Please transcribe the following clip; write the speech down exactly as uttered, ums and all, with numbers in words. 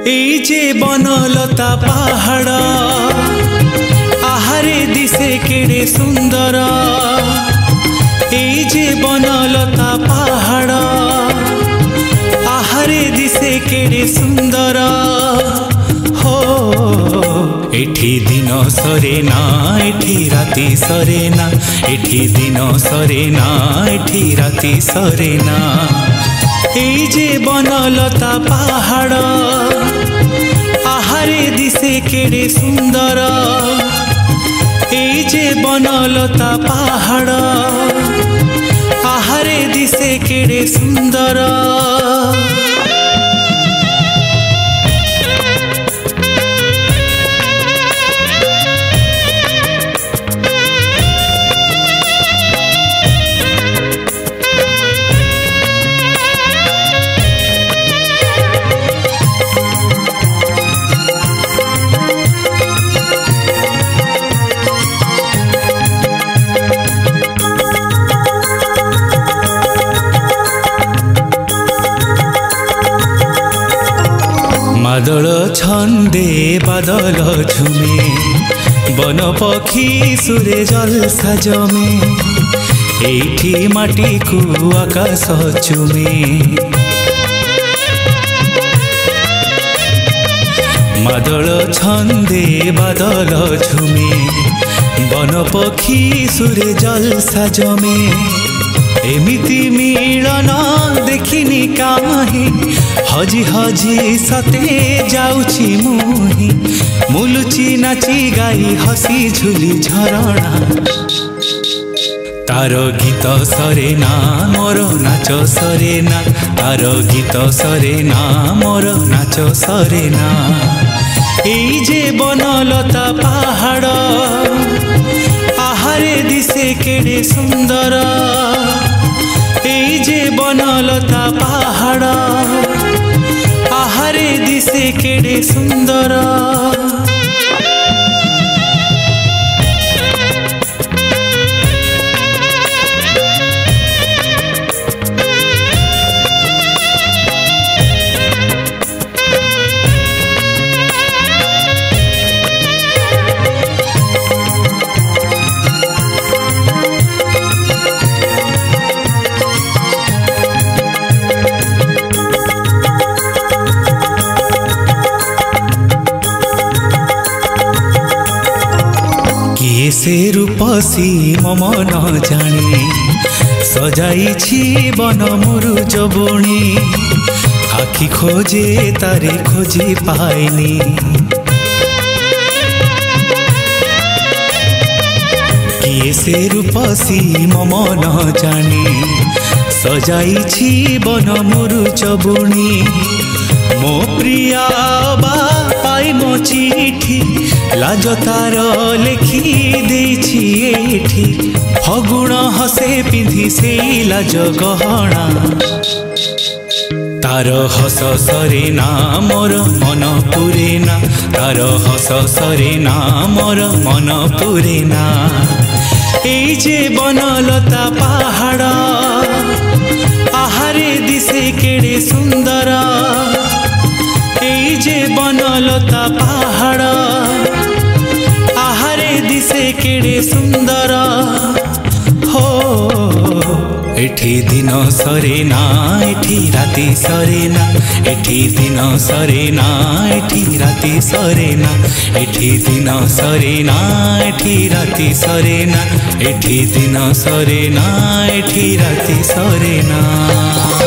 এই যে বনলতা পাহাড় আহারে দিশে কেড়ে সুন্দর। এই যে বনলতা পাহাড় আহারে দিশে কেড়ে সুন্দর। হো এঠি দিন সরে না এঠি রাতি সরে না, এঠি দিন সরে না এঠি রাতি সরে না। এই যে বনলতা পাহাড় আহারে দিশে কেড়ে সুন্দর। এই যে বনলতা পাহাড় আহারে দিশে কেড়ে সুন্দর। বাদল ছন্দে বাদল ঝুমে, বন পক্ষী সুরে জলসা জমে। এইটি মাটিকু আকাশ চুমে, বাদল ছন্দে বাদল ঝুমে, বন পক্ষী সুরে জলসা জমে। এমিতি মিলন দেখিনি কাহি, হজি হজি সতে যাউছি মুহি। মুলুচি নাচি গাই হসি ঝুলি ঝরଣା, তার গীত সরে না মোর নাচ সরে না, তার গীত সরে না মোর নাচ সরে না। এই যে বনলতা পাহাড় আহারে দিশে কেড়ে সুন্দর। এই যে বনলতা পাহাড় আহারে দিশে কেড়ে সুন্দর। से रूपसी मम न जानी, सजाइछि बन मुरुज बुणी। आखि खोजे तारे खोजी पाइनी, किए से रूपसी मम न जानी, सजाइछि बन मुरुज बुणी। मो प्रिया बा पाई मो चिठी, लाज तार लेखी देछि एठी। फगुण हसे पिंधि से लाज गहना, तार हस सरे ना मोर मन पुरे ना, तार हस सरे ना मोर मन पुरे ना। এই যে বনলতা পাহাড় আহারে দিশে কেড়ে সুন্দর। এই যে বনলতা পাহাড় আহারে দিশে কেড়ে সুন্দর। হো এঠি দিন সরে না এঠি রাতি সরে না, এঠি দিন সরে না এঠি রাতি সরে না, এঠি দিন সরে না এঠি রাতি সরে না, এঠি দিন সরে না এঠি রাতি সরে না।